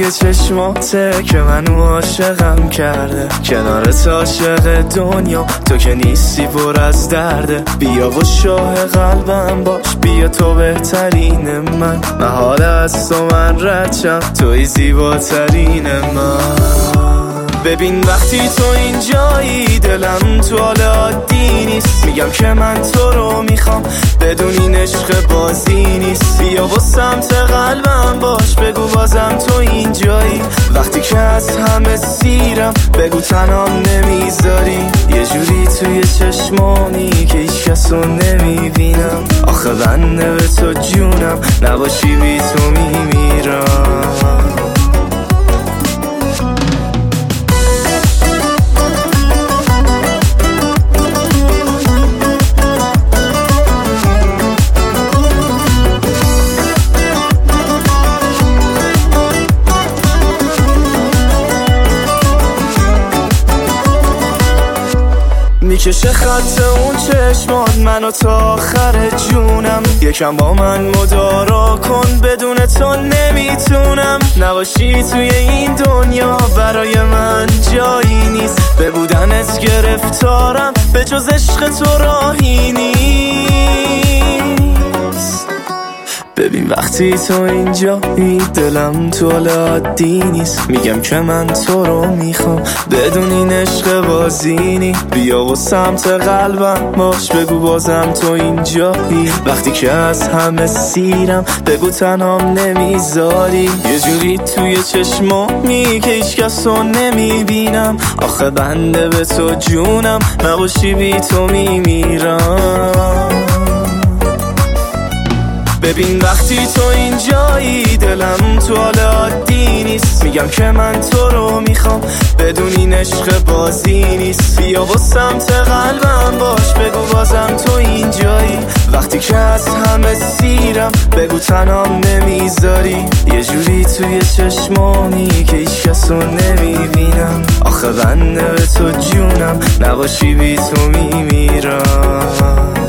توی چشماته که منو عاشقم کرده، کنارت عاشق دنیا تو که نیستی پر از درده. بیا و شاه قلبم باش، بیا تو بهترین من حال از تو من رچم، توی زیباترین من. ببین وقتی تو اینجایی دلم تو حال عادی نیست، میگم که من تو رو میخوام بدون این عشق بازی نیست. بیا و سمت قلبم باش، بگو بازم تو اینجایی، وقتی که از همه سیرم بگو تنام نمیذاری. یه جوری توی چشمانی که هیچ کس رو نمیبینم، آخه بنده به تو جونم، نباشی بی تو میمیرم. میکشه خط اون چشمات منو تا آخر جونم، یکم با من مدارا کن، بدون تو نمیتونم. نباشی توی این دنیا برای من جایی نیست، به بودنت گرفتارم، به جز عشق تو راهی نیست. ببین وقتی تو اینجایی دلم تو حال عادی نیست، میگم که من تو رو میخوام بدون این عشق بازی نی. بیا و سمت قلبم باش، بگو بازم تو اینجایی، وقتی که از همه سیرم بگو تنهام نمیذاری. یه جوری توی چشمامی که هیچ کس رو نمیبینم، آخه بنده به تو جونم، نباشی بی تو میمیرم. ببین وقتی تو اینجایی دلم تو حال عادی نیست، میگم که من تو رو میخوام بدون این عشق بازی نیست. بیا و سمت قلبم باش، بگو بازم تو اینجایی، وقتی که از همه سیرم بگو تنام نمیذاری. یه جوری توی چشمانی که هیچ کس رو نمیبینم، آخه بنده به تو جونم، نباشی بی تو میمیرم.